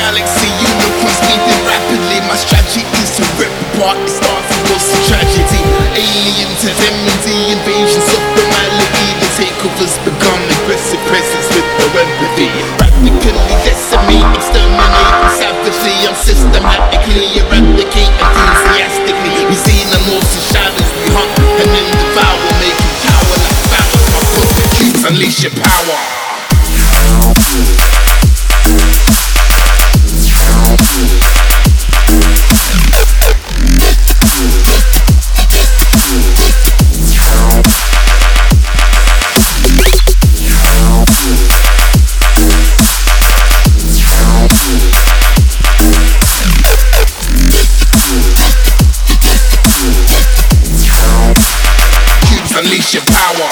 galaxy, unicorns leaping rapidly. My strategy is to rip apart the stars and cause a tragedy. Aliens have enmity, invasions of humanity. The takeovers become aggressive presence with no empathy. Practically decimate, exterminate savagely. I'm systematically eradicate enthusiastically. We see the north and shadows, we hunt and then devour, making cower like flowers. My prostitutes unleash your power. Unleash your power.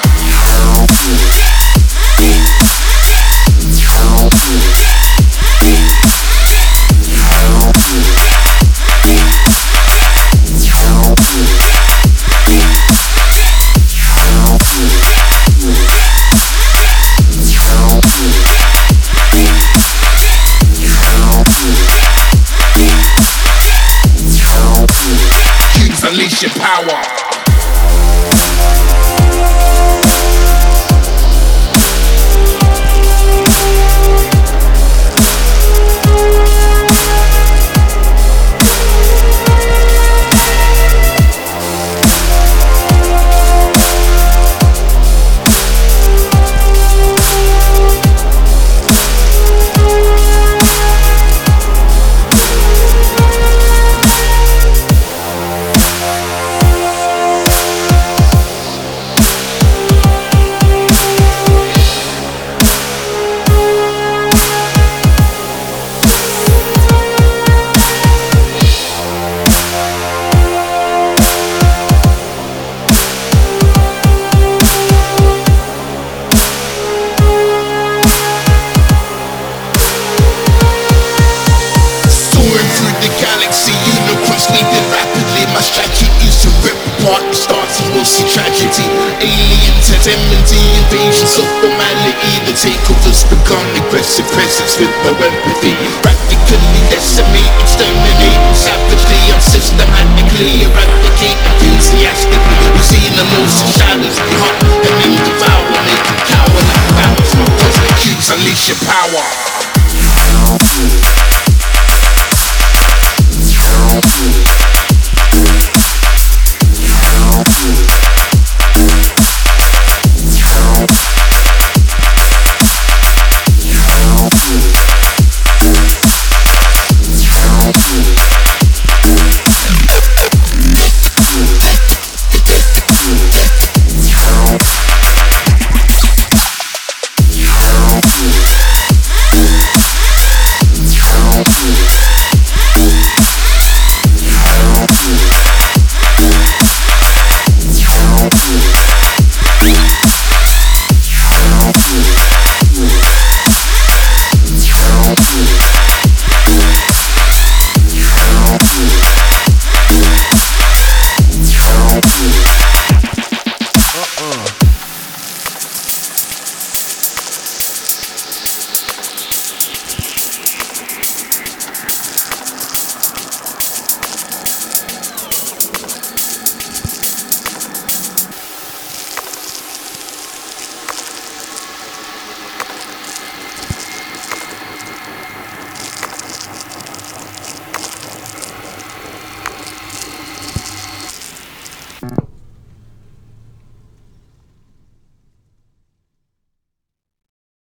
Unleash your power. My strategy is to rip apart the stars and we'll see tragedy. Aliens have enmity, invasions of humanity. The takeovers become aggressive presence with no empathy. Practically decimate, exterminate savagely. I'm systematically eradicate enthusiastically. We see the north and shadows, we hunt and then devour, making cower like flowers. My prostitutes unleash your power.